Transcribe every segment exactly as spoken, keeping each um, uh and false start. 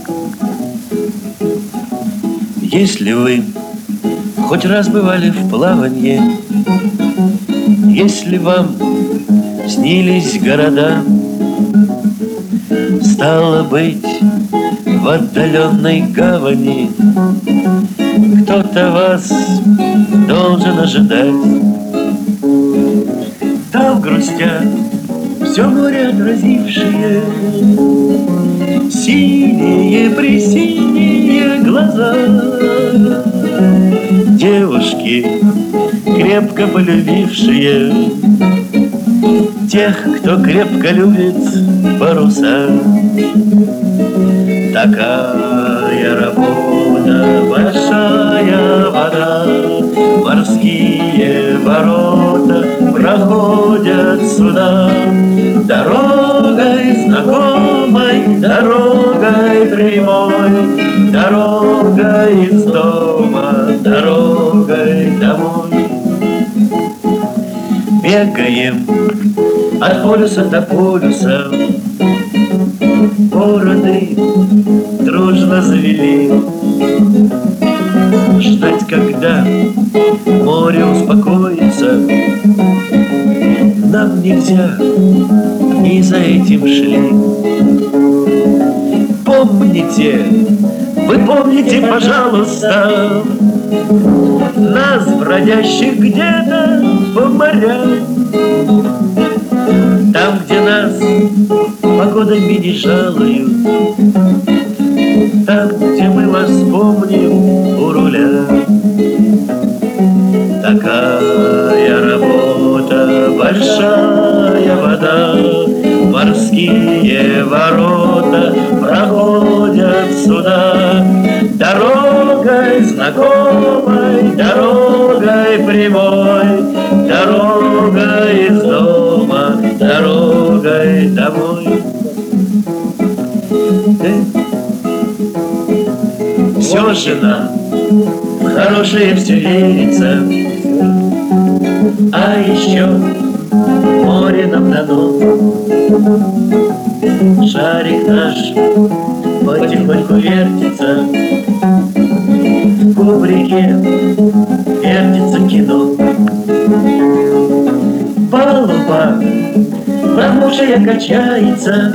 Если вы хоть раз бывали в плаванье, если вам снились города, стало быть, в отдаленной гавани кто-то вас должен ожидать. Там грустят все море отразившие синие-пресиние глаза. Девушки, крепко полюбившие тех, кто крепко любит паруса. Такая работа, большая вода, морские ворота проходят сюда. Дорогой знакомой, дорогой прямой, дорогой из дома, дорогой домой. Бегаем от полюса до полюса, бороды дружно завели. Ждать, когда море успокоится, нам нельзя, и за этим шли. Помните, вы помните, пожалуйста, нас, бродящих где-то по морям, там, где нас погодами не жалуют, там, где мы вас помним у руля. Такая работа, большая вода, морские ворота проходят сюда. Дорогой знакомой, дорогой прямой, дорогой из дома, дорогой домой. Все же нам в хорошее все верится, а еще море нам дано. Шарик наш потихоньку вертится, в кубрике вертится кино. Палуба промокшая качается,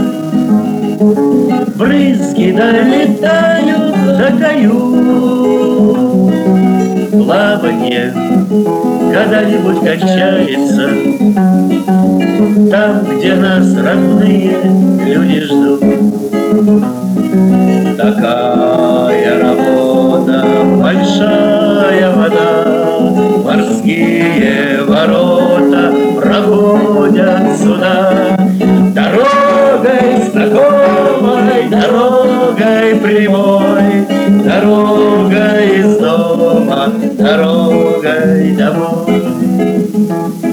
брызги долетают до кают. Плавание когда-нибудь кончается там, где нас родные люди ждут. Такая работа, большая вода, морские ворота проходят сюда. Дорогой знакомой, дорогой прямой, дорогой из дома, дорогой домой.